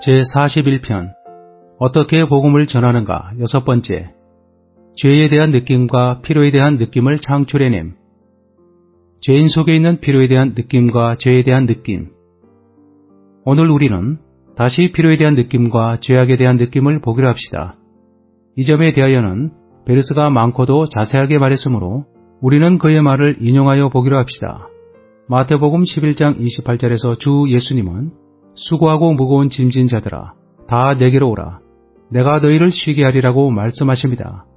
제41편 어떻게 복음을 전하는가. 6번째, 죄에 대한 느낌과 필요에 대한 느낌을 창출해냄. 죄인 속에 있는 필요에 대한 느낌과 죄에 대한 느낌. 오늘 우리는 다시 필요에 대한 느낌과 죄악에 대한 느낌을 보기로 합시다. 이 점에 대하여는 베르스가 많고도 자세하게 말했으므로 우리는 그의 말을 인용하여 보기로 합시다. 마태복음 11장 28절에서 주 예수님은 수고하고 무거운 짐진 자들아 다 내게로 오라. 내가 너희를 쉬게 하리라고 말씀하십니다.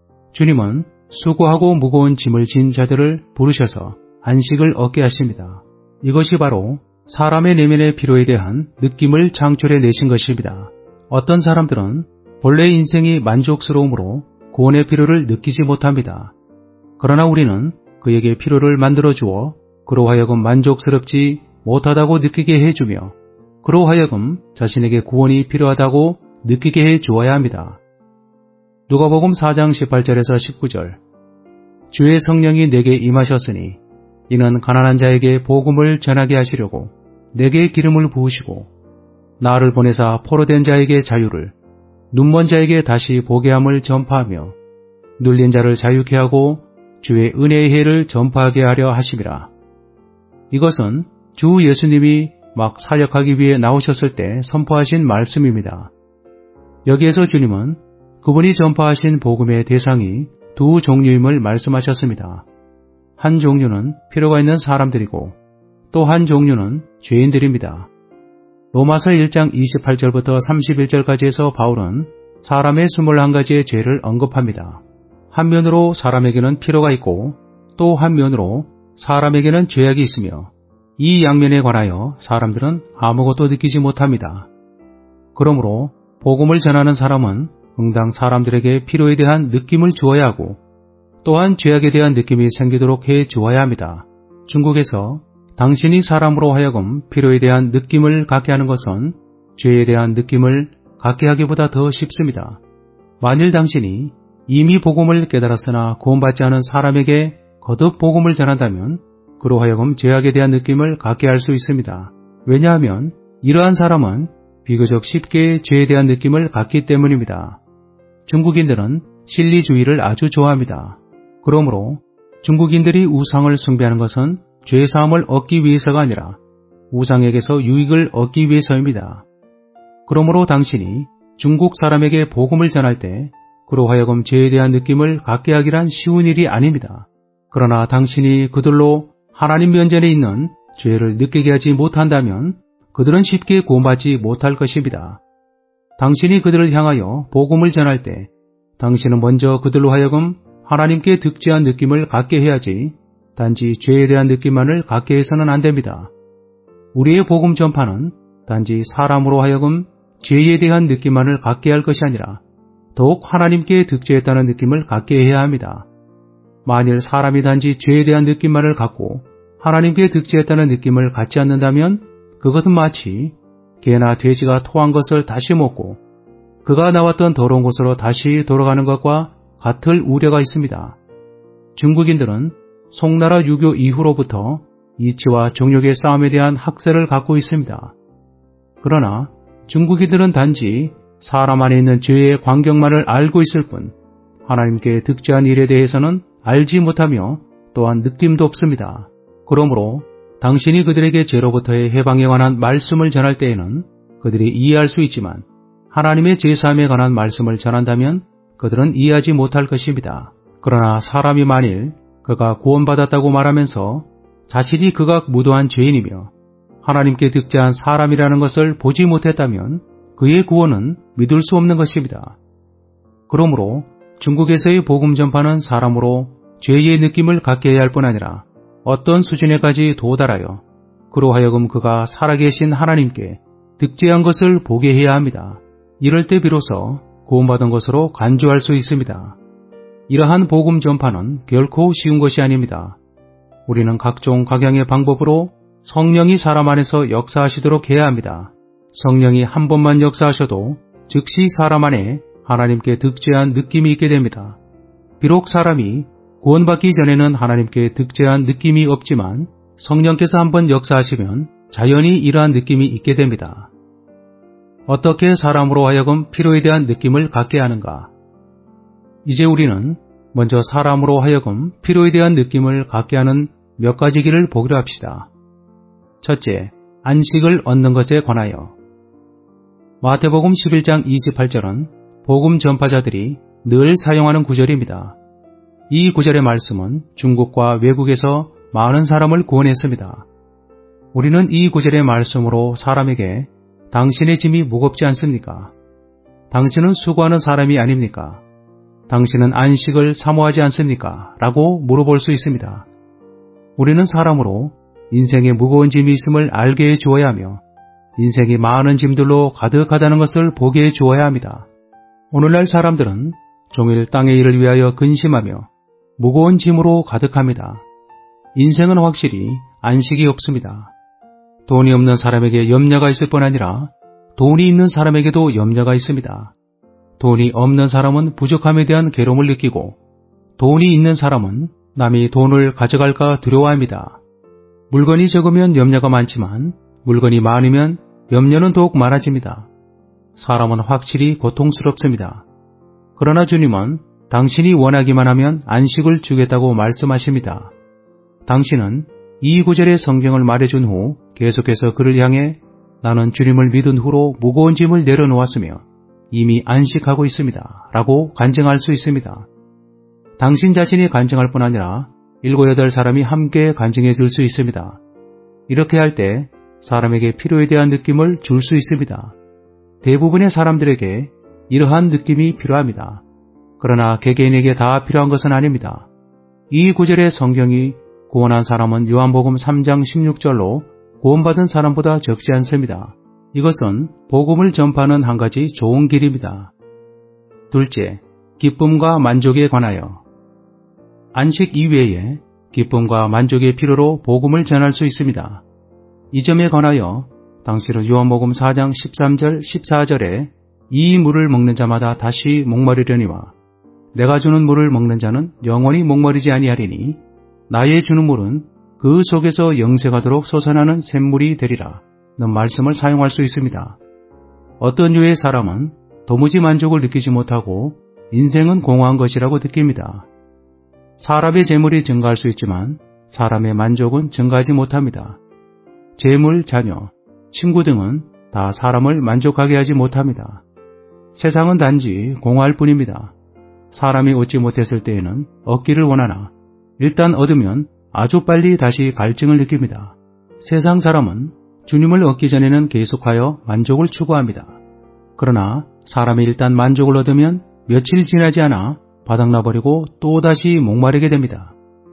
주님은 수고하고 무거운 짐을 진 자들을 부르셔서 안식을 얻게 하십니다. 이것이 바로 사람의 내면의 필요에 대한 느낌을 창출해 내신 것입니다. 어떤 사람들은 본래 인생이 만족스러움으로 구원의 필요를 느끼지 못합니다. 그러나 우리는 그에게 필요를 만들어 주어 그로 하여금 만족스럽지 못하다고 느끼게 해주며 그로 하여금 자신에게 구원이 필요하다고 느끼게 해 주어야 합니다. 누가복음 4장 18절에서 19절 주의 성령이 내게 임하셨으니 이는 가난한 자에게 복음을 전하게 하시려고 내게 기름을 부으시고 나를 보내사 포로된 자에게 자유를 눈먼 자에게 다시 보게 함을 전파하며 눌린 자를 자유케 하고 주의 은혜의 해를 전파하게 하려 하심이라. 이것은 주 예수님이 막 사역하기 위해 나오셨을 때 선포하신 말씀입니다. 여기에서 주님은 그분이 전파하신 복음의 대상이 두 종류임을 말씀하셨습니다. 한 종류는 필요가 있는 사람들이고 또 한 종류는 죄인들입니다. 로마서 1장 28절부터 31절까지에서 바울은 사람의 21가지의 죄를 언급합니다. 한면으로 사람에게는 필요가 있고 또 한면으로 사람에게는 죄악이 있으며 이 양면에 관하여 사람들은 아무것도 느끼지 못합니다. 그러므로 복음을 전하는 사람은 응당 사람들에게 필요에 대한 느낌을 주어야 하고 또한 죄악에 대한 느낌이 생기도록 해 주어야 합니다. 중국에서 당신이 사람으로 하여금 필요에 대한 느낌을 갖게 하는 것은 죄에 대한 느낌을 갖게 하기보다 더 쉽습니다. 만일 당신이 이미 복음을 깨달았으나 구원받지 않은 사람에게 거듭 복음을 전한다면 그로 하여금 죄악에 대한 느낌을 갖게 할 수 있습니다. 왜냐하면 이러한 사람은 비교적 쉽게 죄에 대한 느낌을 갖기 때문입니다. 중국인들은 실리주의를 아주 좋아합니다. 그러므로 중국인들이 우상을 숭배하는 것은 죄사함을 얻기 위해서가 아니라 우상에게서 유익을 얻기 위해서입니다. 그러므로 당신이 중국 사람에게 복음을 전할 때 그로 하여금 죄에 대한 느낌을 갖게 하기란 쉬운 일이 아닙니다. 그러나 당신이 그들로 하나님 면전에 있는 죄를 느끼게 하지 못한다면 그들은 쉽게 구원받지 못할 것입니다. 당신이 그들을 향하여 복음을 전할 때 당신은 먼저 그들로 하여금 하나님께 득죄한 느낌을 갖게 해야지 단지 죄에 대한 느낌만을 갖게 해서는 안 됩니다. 우리의 복음 전파는 단지 사람으로 하여금 죄에 대한 느낌만을 갖게 할 것이 아니라 더욱 하나님께 득죄했다는 느낌을 갖게 해야 합니다. 만일 사람이 단지 죄에 대한 느낌만을 갖고 하나님께 득죄했다는 느낌을 갖지 않는다면 그것은 마치 개나 돼지가 토한 것을 다시 먹고 그가 나왔던 더러운 곳으로 다시 돌아가는 것과 같을 우려가 있습니다. 중국인들은 송나라 유교 이후로부터 이치와 정욕의 싸움에 대한 학설을 갖고 있습니다. 그러나 중국인들은 단지 사람 안에 있는 죄의 광경만을 알고 있을 뿐 하나님께 득죄한 일에 대해서는 알지 못하며 또한 느낌도 없습니다. 그러므로 당신이 그들에게 죄로부터의 해방에 관한 말씀을 전할 때에는 그들이 이해할 수 있지만 하나님의 제사함에 관한 말씀을 전한다면 그들은 이해하지 못할 것입니다. 그러나 사람이 만일 그가 구원받았다고 말하면서 자신이 극악 무도한 죄인이며 하나님께 득죄한 사람이라는 것을 보지 못했다면 그의 구원은 믿을 수 없는 것입니다. 그러므로 중국에서의 복음 전파는 사람으로 죄의 느낌을 갖게 해야 할 뿐 아니라 어떤 수준에까지 도달하여 그로 하여금 그가 살아계신 하나님께 득죄한 것을 보게 해야 합니다. 이럴 때 비로소 구원받은 것으로 간주할 수 있습니다. 이러한 복음 전파는 결코 쉬운 것이 아닙니다. 우리는 각종 각양의 방법으로 성령이 사람 안에서 역사하시도록 해야 합니다. 성령이 한 번만 역사하셔도 즉시 사람 안에 하나님께 득죄한 느낌이 있게 됩니다. 비록 사람이 구원받기 전에는 하나님께 득죄한 느낌이 없지만 성령께서 한번 역사하시면 자연히 이러한 느낌이 있게 됩니다. 어떻게 사람으로 하여금 필요에 대한 느낌을 갖게 하는가? 이제 우리는 먼저 사람으로 하여금 필요에 대한 느낌을 갖게 하는 몇 가지 길을 보기로 합시다. 첫째, 안식을 얻는 것에 관하여. 마태복음 11장 28절은 복음 전파자들이 늘 사용하는 구절입니다. 이 구절의 말씀은 중국과 외국에서 많은 사람을 구원했습니다. 우리는 이 구절의 말씀으로 사람에게 당신의 짐이 무겁지 않습니까? 당신은 수고하는 사람이 아닙니까? 당신은 안식을 사모하지 않습니까? 라고 물어볼 수 있습니다. 우리는 사람으로 인생에 무거운 짐이 있음을 알게 해 주어야 하며 인생이 많은 짐들로 가득하다는 것을 보게 해 주어야 합니다. 오늘날 사람들은 종일 땅의 일을 위하여 근심하며 무거운 짐으로 가득합니다. 인생은 확실히 안식이 없습니다. 돈이 없는 사람에게 염려가 있을 뿐 아니라 돈이 있는 사람에게도 염려가 있습니다. 돈이 없는 사람은 부족함에 대한 괴로움을 느끼고 돈이 있는 사람은 남이 돈을 가져갈까 두려워합니다. 물건이 적으면 염려가 많지만 물건이 많으면 염려는 더욱 많아집니다. 사람은 확실히 고통스럽습니다. 그러나 주님은 당신이 원하기만 하면 안식을 주겠다고 말씀하십니다. 당신은 이 구절의 성경을 말해준 후 계속해서 그를 향해 나는 주님을 믿은 후로 무거운 짐을 내려놓았으며 이미 안식하고 있습니다. 라고 간증할 수 있습니다. 당신 자신이 간증할 뿐 아니라 7, 8사람이 함께 간증해 줄 수 있습니다. 이렇게 할 때 사람에게 필요에 대한 느낌을 줄 수 있습니다. 대부분의 사람들에게 이러한 느낌이 필요합니다. 그러나 개개인에게 다 필요한 것은 아닙니다. 이 구절의 성경이 구원한 사람은 요한복음 3장 16절로 구원받은 사람보다 적지 않습니다. 이것은 복음을 전파하는 한 가지 좋은 길입니다. 둘째, 기쁨과 만족에 관하여. 안식 이외에 기쁨과 만족의 필요로 복음을 전할 수 있습니다. 이 점에 관하여 당시는 요한복음 4장 13절 14절에 이 물을 먹는 자마다 다시 목마르려니와 내가 주는 물을 먹는 자는 영원히 목마르지 아니하리니 나의 주는 물은 그 속에서 영생하도록 솟아나는 샘물이 되리라 는 말씀을 사용할 수 있습니다. 어떤 류의 사람은 도무지 만족을 느끼지 못하고 인생은 공허한 것이라고 느낍니다. 사람의 재물이 증가할 수 있지만 사람의 만족은 증가하지 못합니다. 재물, 자녀, 친구 등은 다 사람을 만족하게 하지 못합니다. 세상은 단지 공허할 뿐입니다. 사람이 얻지 못했을 때에는 얻기를 원하나 일단 얻으면 아주 빨리 다시 갈증을 느낍니다. 세상 사람은 주님을 얻기 전에는 계속하여 만족을 추구합니다. 그러나 사람이 일단 만족을 얻으면 며칠 지나지 않아 바닥나버리고 또다시 목마르게 됩니다.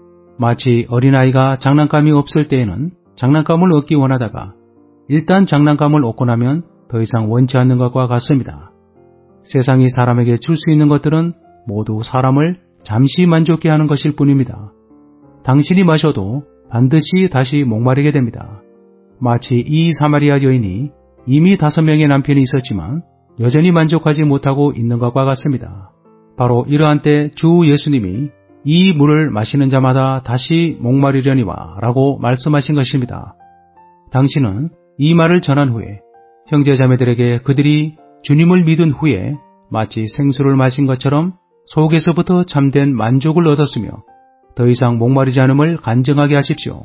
마치 어린아이가 장난감이 없을 때에는 장난감을 얻기 원하다가 일단 장난감을 얻고 나면 더 이상 원치 않는 것과 같습니다. 세상이 사람에게 줄 수 있는 것들은 모두 사람을 잠시 만족해 하는 것일 뿐입니다. 당신이 마셔도 반드시 다시 목마르게 됩니다. 마치 이 사마리아 여인이 이미 5명의 남편이 있었지만 여전히 만족하지 못하고 있는 것과 같습니다. 바로 이러한 때 주 예수님이 이 물을 마시는 자마다 다시 목마르려니와 라고 말씀하신 것입니다. 당신은 이 말을 전한 후에 형제자매들에게 그들이 주님을 믿은 후에 마치 생수를 마신 것처럼 속에서부터 참된 만족을 얻었으며 더 이상 목마르지 않음을 간증하게 하십시오.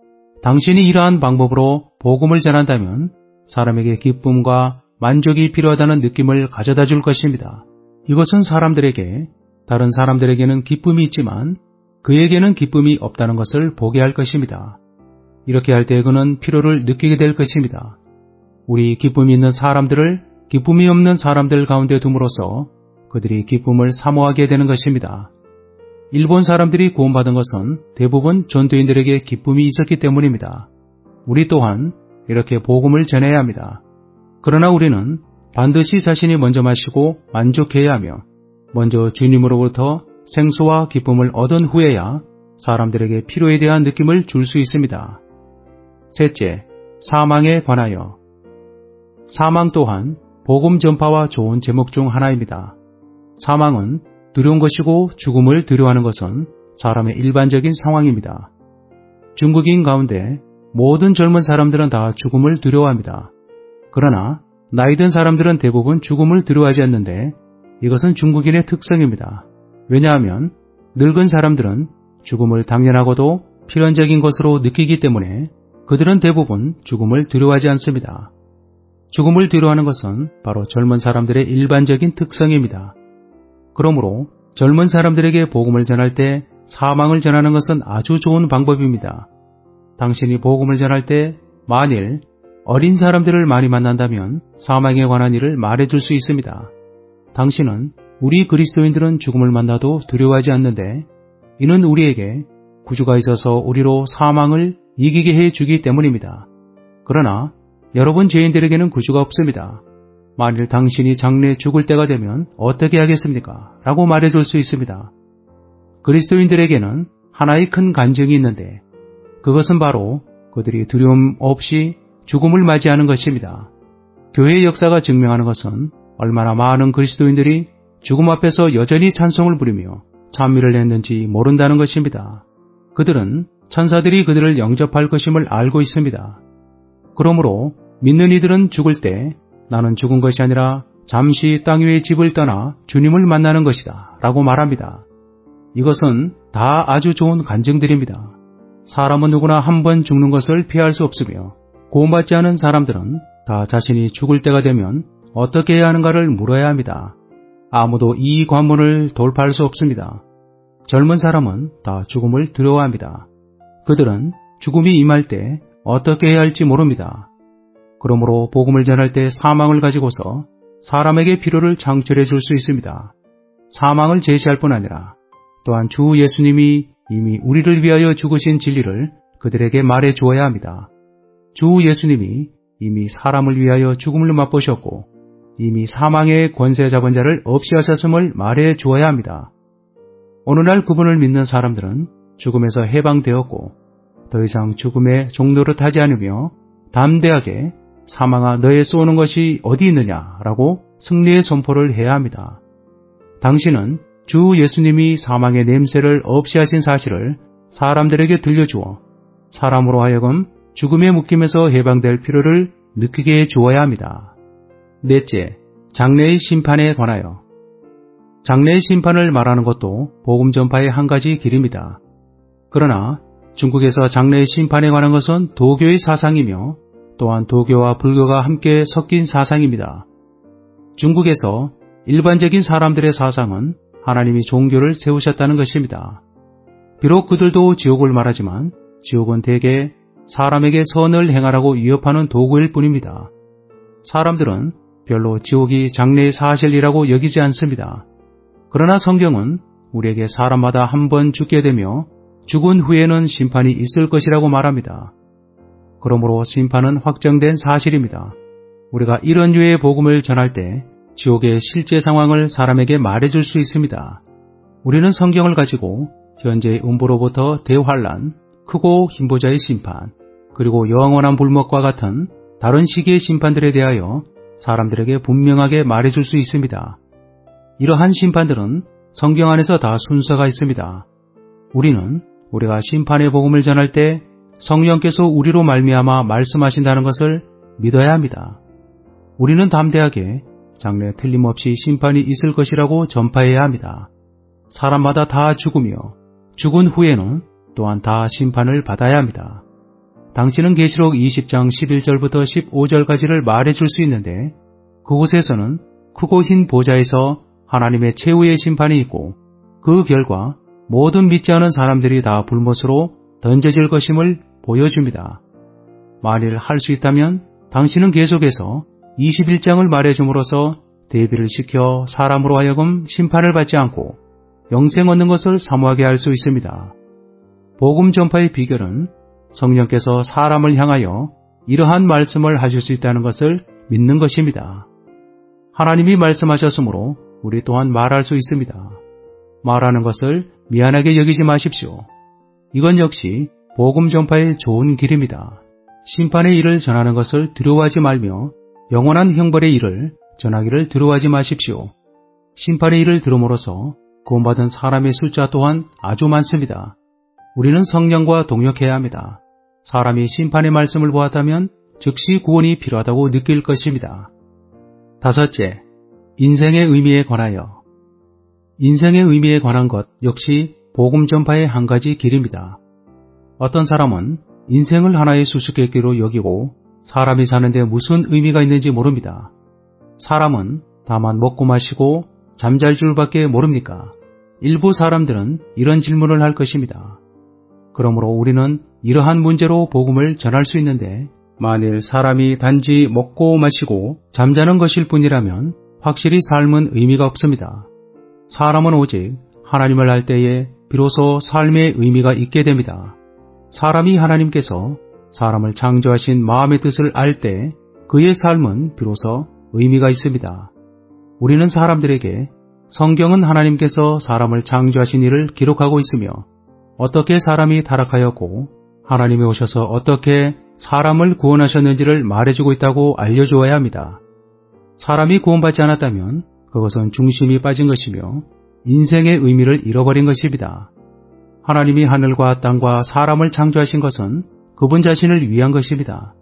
당신이 이러한 방법으로 복음을 전한다면 사람에게 기쁨과 만족이 필요하다는 느낌을 가져다 줄 것입니다. 이것은 사람들에게 다른 사람들에게는 기쁨이 있지만 그에게는 기쁨이 없다는 것을 보게 할 것입니다. 이렇게 할 때 그는 피로를 느끼게 될 것입니다. 우리 기쁨이 있는 사람들을 기쁨이 없는 사람들 가운데 둠으로써 그들이 기쁨을 사모하게 되는 것입니다. 일본 사람들이 구원받은 것은 대부분 전도인들에게 기쁨이 있었기 때문입니다. 우리 또한 이렇게 복음을 전해야 합니다. 그러나 우리는 반드시 자신이 먼저 마시고 만족해야 하며 먼저 주님으로부터 생수와 기쁨을 얻은 후에야 사람들에게 필요에 대한 느낌을 줄 수 있습니다. 셋째, 사망에 관하여. 사망 또한 복음 전파와 좋은 제목 중 하나입니다. 사망은 두려운 것이고 죽음을 두려워하는 것은 사람의 일반적인 상황입니다. 중국인 가운데 모든 젊은 사람들은 다 죽음을 두려워합니다. 그러나 나이 든 사람들은 대부분 죽음을 두려워하지 않는데 이것은 중국인의 특성입니다. 왜냐하면 늙은 사람들은 죽음을 당연하고도 필연적인 것으로 느끼기 때문에 그들은 대부분 죽음을 두려워하지 않습니다. 죽음을 두려워하는 것은 바로 젊은 사람들의 일반적인 특성입니다. 그러므로 젊은 사람들에게 복음을 전할 때 사망을 전하는 것은 아주 좋은 방법입니다. 당신이 복음을 전할 때 만일 어린 사람들을 많이 만난다면 사망에 관한 일을 말해줄 수 있습니다. 당신은 우리 그리스도인들은 죽음을 만나도 두려워하지 않는데 이는 우리에게 구주가 있어서 우리로 사망을 이기게 해주기 때문입니다. 그러나 여러분 죄인들에게는 구주가 없습니다. 만일 당신이 장래에 죽을 때가 되면 어떻게 하겠습니까? 라고 말해줄 수 있습니다. 그리스도인들에게는 하나의 큰 간증이 있는데 그것은 바로 그들이 두려움 없이 죽음을 맞이하는 것입니다. 교회의 역사가 증명하는 것은 얼마나 많은 그리스도인들이 죽음 앞에서 여전히 찬송을 부리며 찬미를 했는지 모른다는 것입니다. 그들은 천사들이 그들을 영접할 것임을 알고 있습니다. 그러므로 믿는 이들은 죽을 때 나는 죽은 것이 아니라 잠시 땅 위의 집을 떠나 주님을 만나는 것이다 라고 말합니다. 이것은 다 아주 좋은 간증들입니다. 사람은 누구나 한 번 죽는 것을 피할 수 없으며 구원받지 않은 사람들은 다 자신이 죽을 때가 되면 어떻게 해야 하는가를 물어야 합니다. 아무도 이 관문을 돌파할 수 없습니다. 젊은 사람은 다 죽음을 두려워합니다. 그들은 죽음이 임할 때 어떻게 해야 할지 모릅니다. 그러므로 복음을 전할 때 사망을 가지고서 사람에게 필요를 창출해 줄 수 있습니다. 사망을 제시할 뿐 아니라 또한 주 예수님이 이미 우리를 위하여 죽으신 진리를 그들에게 말해 주어야 합니다. 주 예수님이 이미 사람을 위하여 죽음을 맛보셨고 이미 사망의 권세 잡은 자를 없이 하셨음을 말해 주어야 합니다. 어느 날 그분을 믿는 사람들은 죽음에서 해방되었고 더 이상 죽음의 종노릇 하지 않으며 담대하게 사망아 너의 쏘는 것이 어디 있느냐라고 승리의 선포를 해야 합니다. 당신은 주 예수님이 사망의 냄새를 없이 하신 사실을 사람들에게 들려주어 사람으로 하여금 죽음의 묶임에서 해방될 필요를 느끼게 해 주어야 합니다. 넷째, 장래의 심판에 관하여. 장래의 심판을 말하는 것도 복음 전파의 한 가지 길입니다. 그러나 중국에서 장래의 심판에 관한 것은 도교의 사상이며 또한 도교와 불교가 함께 섞인 사상입니다. 중국에서 일반적인 사람들의 사상은 하나님이 종교를 세우셨다는 것입니다. 비록 그들도 지옥을 말하지만 지옥은 대개 사람에게 선을 행하라고 위협하는 도구일 뿐입니다. 사람들은 별로 지옥이 장래의 사실이라고 여기지 않습니다. 그러나 성경은 우리에게 사람마다 한 번 죽게 되며 죽은 후에는 심판이 있을 것이라고 말합니다. 그러므로 심판은 확정된 사실입니다. 우리가 이런 류의 복음을 전할 때 지옥의 실제 상황을 사람에게 말해줄 수 있습니다. 우리는 성경을 가지고 현재의 음보로부터 대환란, 크고 흰보자의 심판, 그리고 영원한 불목과 같은 다른 시기의 심판들에 대하여 사람들에게 분명하게 말해줄 수 있습니다. 이러한 심판들은 성경 안에서 다 순서가 있습니다. 우리는 우리가 심판의 복음을 전할 때 성령께서 우리로 말미암아 말씀하신다는 것을 믿어야 합니다. 우리는 담대하게 장래 틀림없이 심판이 있을 것이라고 전파해야 합니다. 사람마다 다 죽으며 죽은 후에는 또한 다 심판을 받아야 합니다. 당신은 계시록 20장 11절부터 15절까지를 말해줄 수 있는데 그곳에서는 크고 흰 보좌에서 하나님의 최후의 심판이 있고 그 결과 모든 믿지 않은 사람들이 다 불못으로 던져질 것임을 보여줍니다. 만일 할 수 있다면 당신은 계속해서 21장을 말해줌으로써 대비를 시켜 사람으로 하여금 심판을 받지 않고 영생 얻는 것을 사모하게 할 수 있습니다. 복음 전파의 비결은 성령께서 사람을 향하여 이러한 말씀을 하실 수 있다는 것을 믿는 것입니다. 하나님이 말씀하셨으므로 우리 또한 말할 수 있습니다. 말하는 것을 미안하게 여기지 마십시오. 이건 역시 복음 전파의 좋은 길입니다. 심판의 일을 전하는 것을 두려워하지 말며 영원한 형벌의 일을 전하기를 두려워하지 마십시오. 심판의 일을 들음으로써 구원받은 사람의 숫자 또한 아주 많습니다. 우리는 성령과 동역해야 합니다. 사람이 심판의 말씀을 보았다면 즉시 구원이 필요하다고 느낄 것입니다. 5째, 인생의 의미에 관하여. 인생의 의미에 관한 것 역시 복음 전파의 한 가지 길입니다. 어떤 사람은 인생을 하나의 수수께끼로 여기고 사람이 사는데 무슨 의미가 있는지 모릅니다. 사람은 다만 먹고 마시고 잠잘 줄밖에 모릅니까? 일부 사람들은 이런 질문을 할 것입니다. 그러므로 우리는 이러한 문제로 복음을 전할 수 있는데 만일 사람이 단지 먹고 마시고 잠자는 것일 뿐이라면 확실히 삶은 의미가 없습니다. 사람은 오직 하나님을 알 때에 비로소 삶의 의미가 있게 됩니다. 사람이 하나님께서 사람을 창조하신 마음의 뜻을 알 때 그의 삶은 비로소 의미가 있습니다. 우리는 사람들에게 성경은 하나님께서 사람을 창조하신 일을 기록하고 있으며 어떻게 사람이 타락하였고 하나님이 오셔서 어떻게 사람을 구원하셨는지를 말해주고 있다고 알려주어야 합니다. 사람이 구원받지 않았다면 그것은 중심이 빠진 것이며 인생의 의미를 잃어버린 것입니다. 하나님이 하늘과 땅과 사람을 창조하신 것은 그분 자신을 위한 것입니다.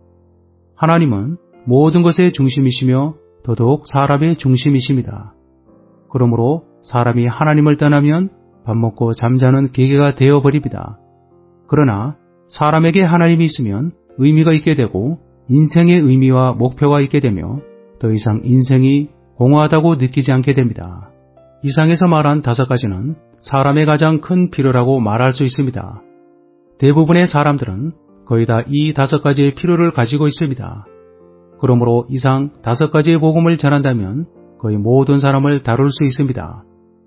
하나님은 모든 것의 중심이시며 더더욱 사람의 중심이십니다. 그러므로 사람이 하나님을 떠나면 밥 먹고 잠자는 기계가 되어버립니다. 그러나 사람에게 하나님이 있으면 의미가 있게 되고 인생의 의미와 목표가 있게 되며 더 이상 인생이 공허하다고 느끼지 않게 됩니다. 이상에서 말한 5가지는 사람의 가장 큰 필요라고 말할 수 있습니다. 대부분의 사람들은 거의 다 이 5가지의 필요를 가지고 있습니다. 그러므로 이상 5가지의 복음을 전한다면 거의 모든 사람을 다룰 수 있습니다.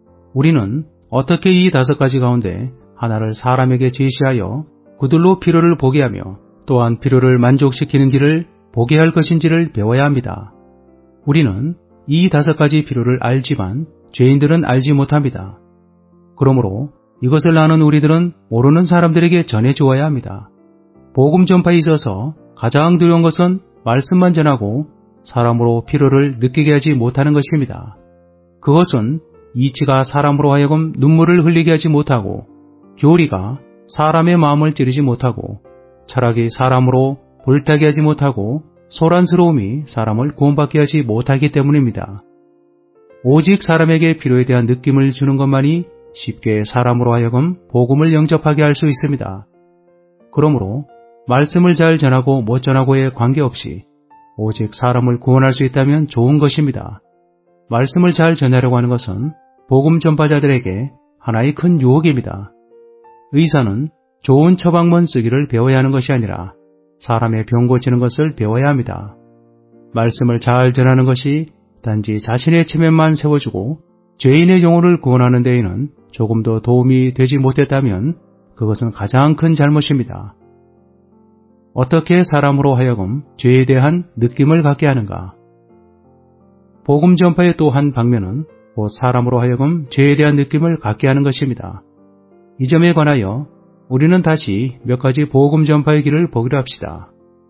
우리는 어떻게 이 5가지 가운데 하나를 사람에게 제시하여 그들로 필요를 보게 하며 또한 필요를 만족시키는 길을 보게 할 것인지를 배워야 합니다. 우리는 이 5가지 필요를 알지만 죄인들은 알지 못합니다. 그러므로 이것을 아는 우리들은 모르는 사람들에게 전해주어야 합니다. 복음 전파에 있어서 가장 두려운 것은 말씀만 전하고 사람으로 필요를 느끼게 하지 못하는 것입니다. 그것은 이치가 사람으로 하여금 눈물을 흘리게 하지 못하고 교리가 사람의 마음을 찌르지 못하고 철학이 사람으로 불타게 하지 못하고 소란스러움이 사람을 구원받게 하지 못하기 때문입니다. 오직 사람에게 필요에 대한 느낌을 주는 것만이 쉽게 사람으로 하여금 복음을 영접하게 할 수 있습니다. 그러므로 말씀을 잘 전하고 못 전하고에 관계없이 오직 사람을 구원할 수 있다면 좋은 것입니다. 말씀을 잘 전하려고 하는 것은 복음 전파자들에게 하나의 큰 유혹입니다. 의사는 좋은 처방문 쓰기를 배워야 하는 것이 아니라 사람의 병 고치는 것을 배워야 합니다. 말씀을 잘 전하는 것이 단지 자신의 체면만 세워주고 죄인의 영혼을 구원하는 데에는 조금도 도움이 되지 못했다면 그것은 가장 큰 잘못입니다. 어떻게 사람으로 하여금 죄에 대한 느낌을 갖게 하는가? 복음 전파의 또 한 방면은 곧 사람으로 하여금 죄에 대한 느낌을 갖게 하는 것입니다. 이 점에 관하여 우리는 다시 몇 가지 복음 전파의 길을 보기로 합시다.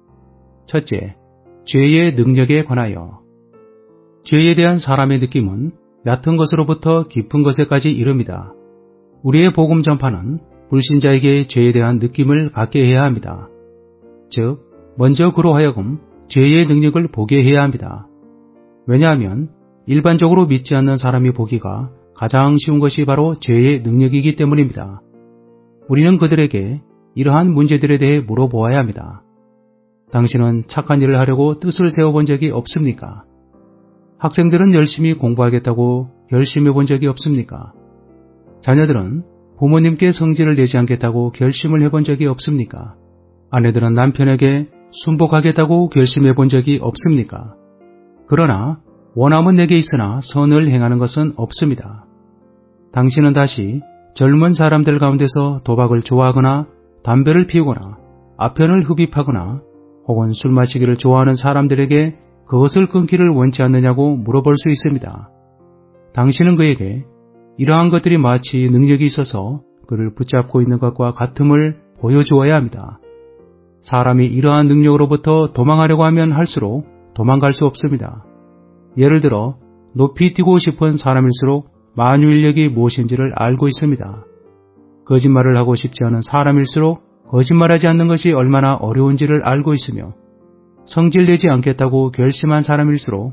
첫째, 죄의 능력에 관하여. 죄에 대한 사람의 느낌은 얕은 것으로부터 깊은 것에까지 이릅니다. 우리의 복음 전파는 불신자에게 죄에 대한 느낌을 갖게 해야 합니다. 즉, 먼저 그로 하여금 죄의 능력을 보게 해야 합니다. 왜냐하면 일반적으로 믿지 않는 사람이 보기가 가장 쉬운 것이 바로 죄의 능력이기 때문입니다. 우리는 그들에게 이러한 문제들에 대해 물어보아야 합니다. 당신은 착한 일을 하려고 뜻을 세워본 적이 없습니까? 학생들은 열심히 공부하겠다고 결심해 본 적이 없습니까? 자녀들은 부모님께 성질을 내지 않겠다고 결심을 해본 적이 없습니까? 아내들은 남편에게 순복하겠다고 결심해 본 적이 없습니까? 그러나 원함은 내게 있으나 선을 행하는 것은 없습니다. 당신은 다시 젊은 사람들 가운데서 도박을 좋아하거나 담배를 피우거나 아편을 흡입하거나 혹은 술 마시기를 좋아하는 사람들에게 그것을 끊기를 원치 않느냐고 물어볼 수 있습니다. 당신은 그에게 이러한 것들이 마치 능력이 있어서 그를 붙잡고 있는 것과 같음을 보여주어야 합니다. 사람이 이러한 능력으로부터 도망하려고 하면 할수록 도망갈 수 없습니다. 예를 들어 높이 뛰고 싶은 사람일수록 만유인력이 무엇인지를 알고 있습니다. 거짓말을 하고 싶지 않은 사람일수록 거짓말하지 않는 것이 얼마나 어려운지를 알고 있으며 성질내지 않겠다고 결심한 사람일수록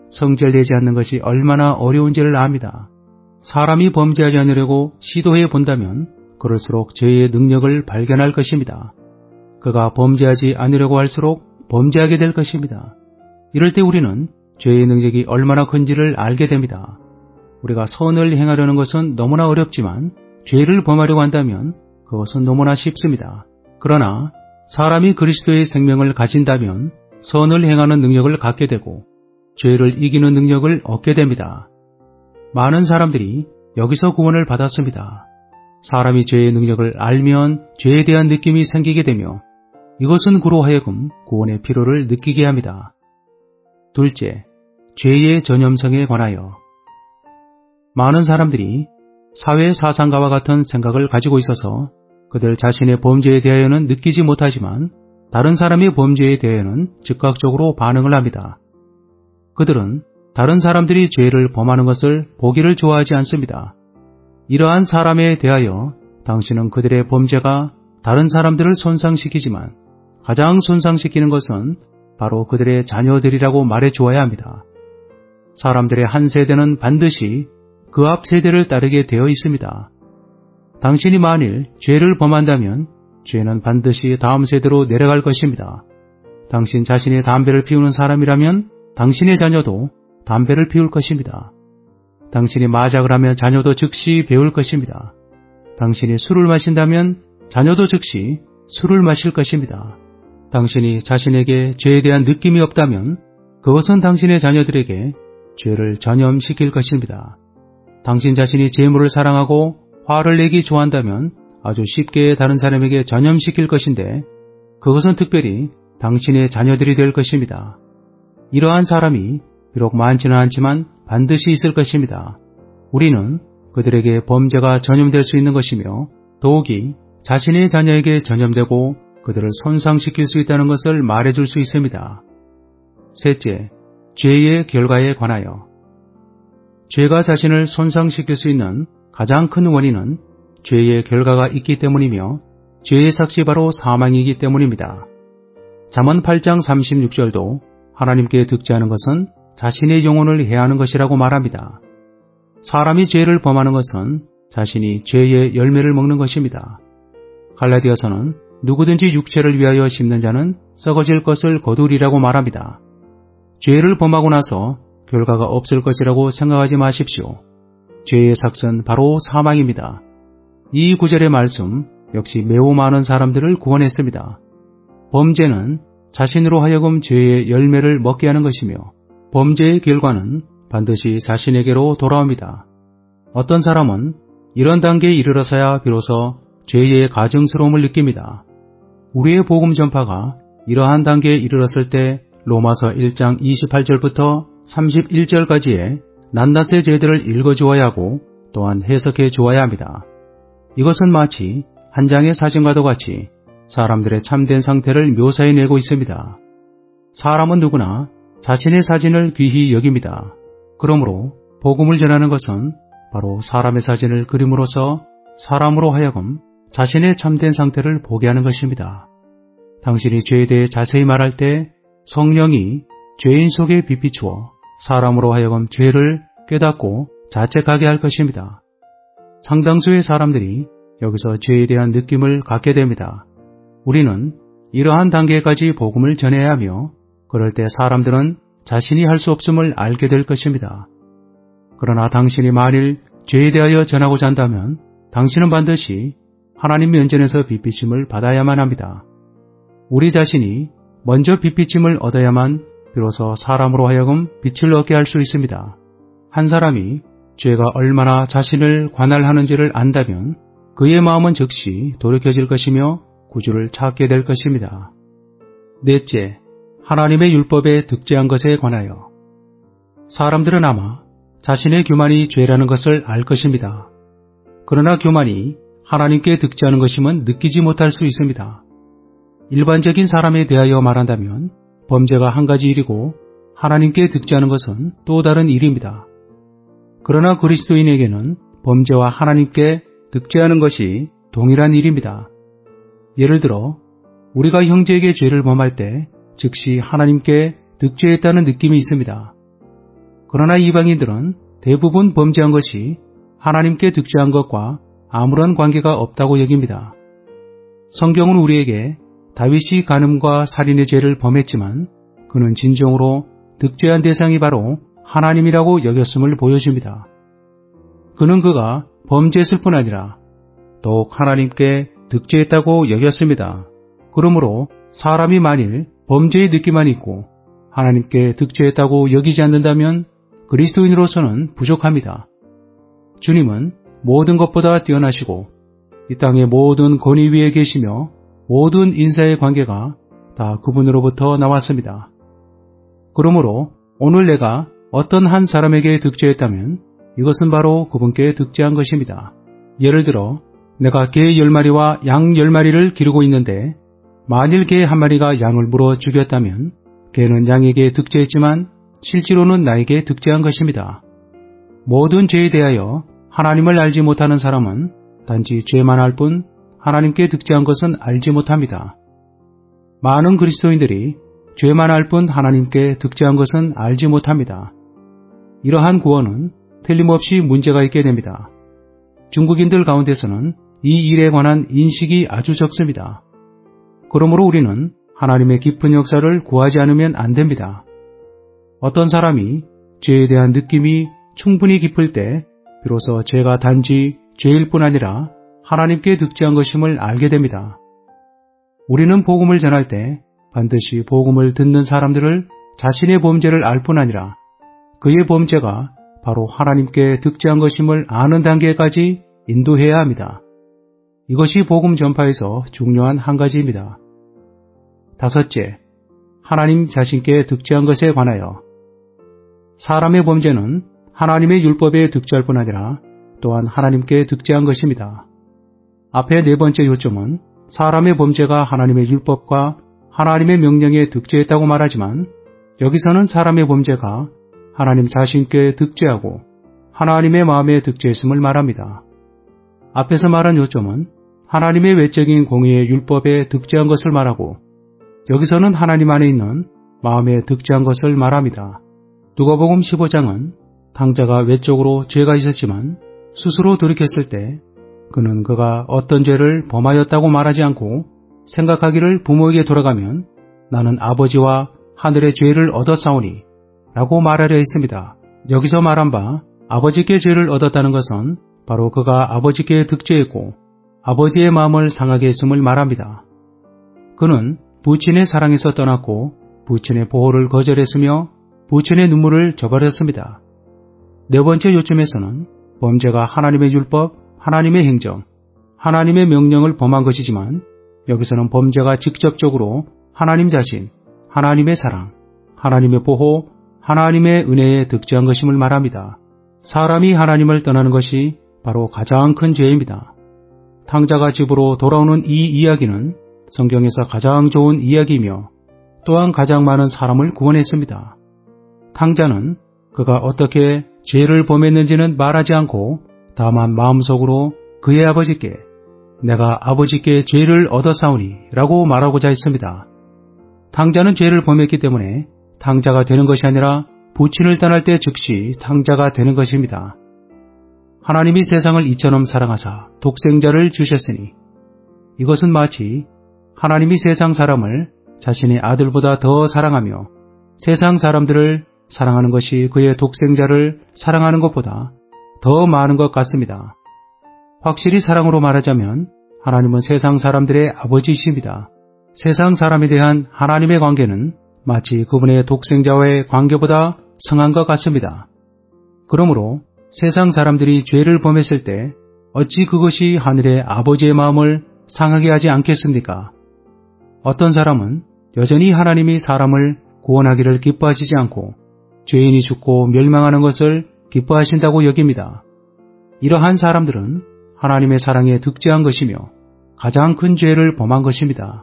성결되지 않는 것이 얼마나 어려운지를 압니다. 사람이 범죄하지 않으려고 시도해 본다면 그럴수록 죄의 능력을 발견할 것입니다. 그가 범죄하지 않으려고 할수록 범죄하게 될 것입니다. 이럴 때 우리는 죄의 능력이 얼마나 큰지를 알게 됩니다. 우리가 선을 행하려는 것은 너무나 어렵지만 죄를 범하려고 한다면 그것은 너무나 쉽습니다. 그러나 사람이 그리스도의 생명을 가진다면 선을 행하는 능력을 갖게 되고 죄를 이기는 능력을 얻게 됩니다. 많은 사람들이 여기서 구원을 받았습니다. 사람이 죄의 능력을 알면 죄에 대한 느낌이 생기게 되며 이것은 그로 하여금 구원의 필요를 느끼게 합니다. 둘째, 죄의 전염성에 관하여. 많은 사람들이 사회 사상가와 같은 생각을 가지고 있어서 그들 자신의 범죄에 대하여는 느끼지 못하지만 다른 사람의 범죄에 대하여는 즉각적으로 반응을 합니다. 그들은 다른 사람들이 죄를 범하는 것을 보기를 좋아하지 않습니다. 이러한 사람에 대하여 당신은 그들의 범죄가 다른 사람들을 손상시키지만 가장 손상시키는 것은 바로 그들의 자녀들이라고 말해 주어야 합니다. 사람들의 한 세대는 반드시 그 앞 세대를 따르게 되어 있습니다. 당신이 만일 죄를 범한다면 죄는 반드시 다음 세대로 내려갈 것입니다. 당신 자신이 담배를 피우는 사람이라면 당신의 자녀도 담배를 피울 것입니다. 당신이 마작을 하면 자녀도 즉시 배울 것입니다. 당신이 술을 마신다면 자녀도 즉시 술을 마실 것입니다. 당신이 자신에게 죄에 대한 느낌이 없다면 그것은 당신의 자녀들에게 죄를 전염시킬 것입니다. 당신 자신이 재물을 사랑하고 화를 내기 좋아한다면 아주 쉽게 다른 사람에게 전염시킬 것인데 그것은 특별히 당신의 자녀들이 될 것입니다. 이러한 사람이 비록 많지는 않지만 반드시 있을 것입니다. 우리는 그들에게 범죄가 전염될 수 있는 것이며 더욱이 자신의 자녀에게 전염되고 그들을 손상시킬 수 있다는 것을 말해줄 수 있습니다. 셋째, 죄의 결과에 관하여. 죄가 자신을 손상시킬 수 있는 가장 큰 원인은 죄의 결과가 있기 때문이며 죄의 삭시 바로 사망이기 때문입니다. 잠언 8장 36절도 하나님께 득죄하는 것은 자신의 영혼을 해하는 것이라고 말합니다. 사람이 죄를 범하는 것은 자신이 죄의 열매를 먹는 것입니다. 갈라디아서는 누구든지 육체를 위하여 심는 자는 썩어질 것을 거두리라고 말합니다. 죄를 범하고 나서 결과가 없을 것이라고 생각하지 마십시오. 죄의 삭은 바로 사망입니다. 이 구절의 말씀 역시 매우 많은 사람들을 구원했습니다. 범죄는 자신으로 하여금 죄의 열매를 먹게 하는 것이며 범죄의 결과는 반드시 자신에게로 돌아옵니다. 어떤 사람은 이런 단계에 이르러서야 비로소 죄의 가증스러움을 느낍니다. 우리의 복음 전파가 이러한 단계에 이르렀을 때 로마서 1장 28절부터 31절까지의 낱낱의 죄들을 읽어주어야 하고 또한 해석해 주어야 합니다. 이것은 마치 한 장의 사진과도 같이 사람들의 참된 상태를 묘사해내고 있습니다. 사람은 누구나 자신의 사진을 귀히 여깁니다. 그러므로 복음을 전하는 것은 바로 사람의 사진을 그림으로써 사람으로 하여금 자신의 참된 상태를 보게 하는 것입니다. 당신이 죄에 대해 자세히 말할 때 성령이 죄인 속에 비비추어 사람으로 하여금 죄를 깨닫고 자책하게 할 것입니다. 상당수의 사람들이 여기서 죄에 대한 느낌을 갖게 됩니다. 우리는 이러한 단계까지 복음을 전해야 하며 그럴 때 사람들은 자신이 할 수 없음을 알게 될 것입니다. 그러나 당신이 만일 죄에 대하여 전하고자 한다면 당신은 반드시 하나님 면전에서 빛비침을 받아야만 합니다. 우리 자신이 먼저 빛비침을 얻어야만 비로소 사람으로 하여금 빛을 얻게 할 수 있습니다. 한 사람이 죄가 얼마나 자신을 관할하는지를 안다면 그의 마음은 즉시 돌이켜질 것이며 구주를 찾게 될 것입니다. 넷째, 하나님의 율법에 득죄한 것에 관하여. 사람들은 아마 자신의 교만이 죄라는 것을 알 것입니다. 그러나 교만이 하나님께 득죄하는 것임은 느끼지 못할 수 있습니다. 일반적인 사람에 대하여 말한다면 범죄가 한 가지 일이고 하나님께 득죄하는 것은 또 다른 일입니다. 그러나 그리스도인에게는 범죄와 하나님께 득죄하는 것이 동일한 일입니다. 예를 들어 우리가 형제에게 죄를 범할 때 즉시 하나님께 득죄했다는 느낌이 있습니다. 그러나 이방인들은 대부분 범죄한 것이 하나님께 득죄한 것과 아무런 관계가 없다고 여깁니다. 성경은 우리에게 다윗이 간음과 살인의 죄를 범했지만 그는 진정으로 득죄한 대상이 바로 하나님이라고 여겼음을 보여줍니다. 그는 그가 범죄했을 뿐 아니라 더욱 하나님께 득죄했다고 여겼습니다. 그러므로 사람이 만일 범죄의 느낌만 있고 하나님께 득죄했다고 여기지 않는다면 그리스도인으로서는 부족합니다. 주님은 모든 것보다 뛰어나시고 이 땅의 모든 권위 위에 계시며 모든 인사의 관계가 다 그분으로부터 나왔습니다. 그러므로 오늘 내가 어떤 한 사람에게 득죄했다면 이것은 바로 그분께 득죄한 것입니다. 예를 들어 내가 개 10마리와 양 10마리를 기르고 있는데 만일 개 한 마리가 양을 물어 죽였다면 개는 양에게 득죄했지만 실제로는 나에게 득죄한 것입니다. 모든 죄에 대하여 하나님을 알지 못하는 사람은 단지 죄만 알 뿐 하나님께 득죄한 것은 알지 못합니다. 많은 그리스도인들이 죄만 알 뿐 하나님께 득죄한 것은 알지 못합니다. 이러한 구원은 틀림없이 문제가 있게 됩니다. 중국인들 가운데서는 이 일에 관한 인식이 아주 적습니다. 그러므로 우리는 하나님의 깊은 역사를 구하지 않으면 안 됩니다. 어떤 사람이 죄에 대한 느낌이 충분히 깊을 때 비로소 죄가 단지 죄일 뿐 아니라 하나님께 득죄한 것임을 알게 됩니다. 우리는 복음을 전할 때 반드시 복음을 듣는 사람들을 자신의 범죄를 알 뿐 아니라 그의 범죄가 바로 하나님께 득죄한 것임을 아는 단계까지 인도해야 합니다. 이것이 복음 전파에서 중요한 한 가지입니다. 다섯째, 하나님 자신께 득죄한 것에 관하여 사람의 범죄는 하나님의 율법에 득죄할 뿐 아니라 또한 하나님께 득죄한 것입니다. 앞에 네 번째 요점은 사람의 범죄가 하나님의 율법과 하나님의 명령에 득죄했다고 말하지만 여기서는 사람의 범죄가 하나님 자신께 득죄하고 하나님의 마음에 득죄했음을 말합니다. 앞에서 말한 요점은 하나님의 외적인 공의의 율법에 득죄한 것을 말하고 여기서는 하나님 안에 있는 마음에 득죄한 것을 말합니다. 누가복음 15장은 탕자가 외적으로 죄가 있었지만 스스로 돌이켰을 때 그는 그가 어떤 죄를 범하였다고 말하지 않고 생각하기를 부모에게 돌아가면 나는 아버지와 하늘의 죄를 얻었사오니 라고 말하려 했습니다. 여기서 말한 바 아버지께 죄를 얻었다는 것은 바로 그가 아버지께 득죄했고 아버지의 마음을 상하게 했음을 말합니다. 그는 부친의 사랑에서 떠났고 부친의 보호를 거절했으며 부친의 눈물을 저버렸습니다. 네 번째 요점에서는 범죄가 하나님의 율법, 하나님의 행정, 하나님의 명령을 범한 것이지만 여기서는 범죄가 직접적으로 하나님 자신, 하나님의 사랑, 하나님의 보호, 하나님의 은혜에 득죄한 것임을 말합니다. 사람이 하나님을 떠나는 것이 바로 가장 큰 죄입니다. 탕자가 집으로 돌아오는 이 이야기는 성경에서 가장 좋은 이야기이며 또한 가장 많은 사람을 구원했습니다. 탕자는 그가 어떻게 죄를 범했는지는 말하지 않고 다만 마음속으로 그의 아버지께 내가 아버지께 죄를 얻었사오니 라고 말하고자 했습니다. 탕자는 죄를 범했기 때문에 탕자가 되는 것이 아니라 부친을 떠날 때 즉시 탕자가 되는 것입니다. 하나님이 세상을 이처럼 사랑하사 독생자를 주셨으니 이것은 마치 하나님이 세상 사람을 자신의 아들보다 더 사랑하며 세상 사람들을 사랑하는 것이 그의 독생자를 사랑하는 것보다 더 많은 것 같습니다. 확실히 사랑으로 말하자면 하나님은 세상 사람들의 아버지이십니다. 세상 사람에 대한 하나님의 관계는 마치 그분의 독생자와의 관계보다 성한 것 같습니다. 그러므로 세상 사람들이 죄를 범했을 때 어찌 그것이 하늘의 아버지의 마음을 상하게 하지 않겠습니까? 어떤 사람은 여전히 하나님이 사람을 구원하기를 기뻐하시지 않고 죄인이 죽고 멸망하는 것을 기뻐하신다고 여깁니다. 이러한 사람들은 하나님의 사랑에 득죄한 것이며 가장 큰 죄를 범한 것입니다.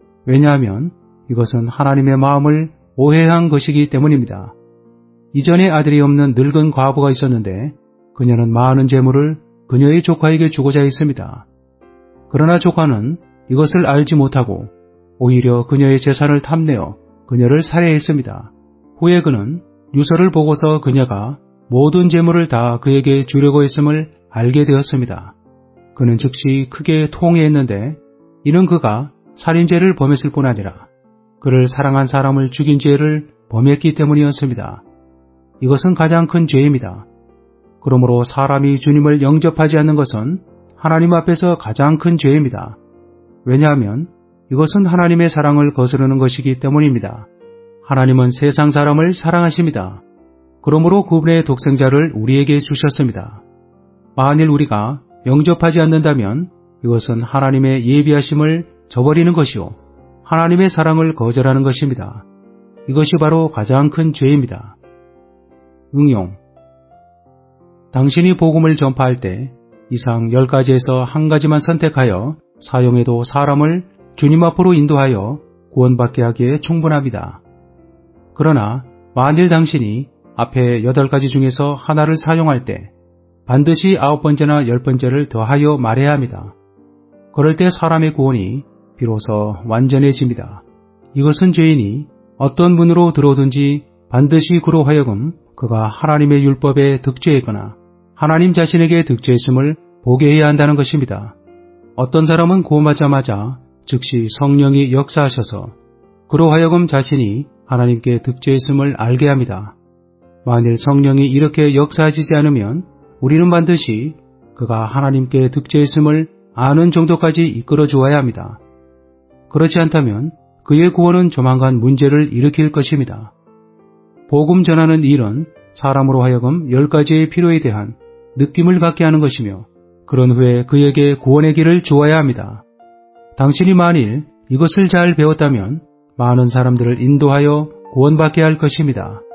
왜냐하면 이것은 하나님의 마음을 오해한 것이기 때문입니다. 이전에 아들이 없는 늙은 과부가 있었는데 그녀는 많은 재물을 그녀의 조카에게 주고자 했습니다. 그러나 조카는 이것을 알지 못하고 오히려 그녀의 재산을 탐내어 그녀를 살해했습니다. 후에 그는 유서를 보고서 그녀가 모든 재물을 다 그에게 주려고 했음을 알게 되었습니다. 그는 즉시 크게 통회했는데 이는 그가 살인죄를 범했을 뿐 아니라 그를 사랑한 사람을 죽인 죄를 범했기 때문이었습니다. 이것은 가장 큰 죄입니다. 그러므로 사람이 주님을 영접하지 않는 것은 하나님 앞에서 가장 큰 죄입니다. 왜냐하면 이것은 하나님의 사랑을 거스르는 것이기 때문입니다. 하나님은 세상 사람을 사랑하십니다. 그러므로 그분의 독생자를 우리에게 주셨습니다. 만일 우리가 영접하지 않는다면 이것은 하나님의 예비하심을 저버리는 것이요 하나님의 사랑을 거절하는 것입니다. 이것이 바로 가장 큰 죄입니다. 응용. 당신이 복음을 전파할 때 이상 10가지에서 한 가지만 선택하여 사용해도 사람을 주님 앞으로 인도하여 구원받게 하기에 충분합니다. 그러나 만일 당신이 앞에 8가지 중에서 하나를 사용할 때 반드시 9번째나 10번째를 더하여 말해야 합니다. 그럴 때 사람의 구원이 비로소 완전해집니다. 이것은 죄인이 어떤 문으로 들어오든지 반드시 그로 하여금 그가 하나님의 율법에 득죄했거나 하나님 자신에게 득죄했음을 보게 해야 한다는 것입니다. 어떤 사람은 구원받자마자 즉시 성령이 역사하셔서 그로 하여금 자신이 하나님께 득죄했음을 알게 합니다. 만일 성령이 이렇게 역사하지 않으면 우리는 반드시 그가 하나님께 득죄했음을 아는 정도까지 이끌어 주어야 합니다. 그렇지 않다면 그의 구원은 조만간 문제를 일으킬 것입니다. 복음 전하는 일은 사람으로 하여금 10가지의 필요에 대한 느낌을 갖게 하는 것이며 그런 후에 그에게 구원의 길을 주어야 합니다. 당신이 만일 이것을 잘 배웠다면 많은 사람들을 인도하여 구원받게 할 것입니다.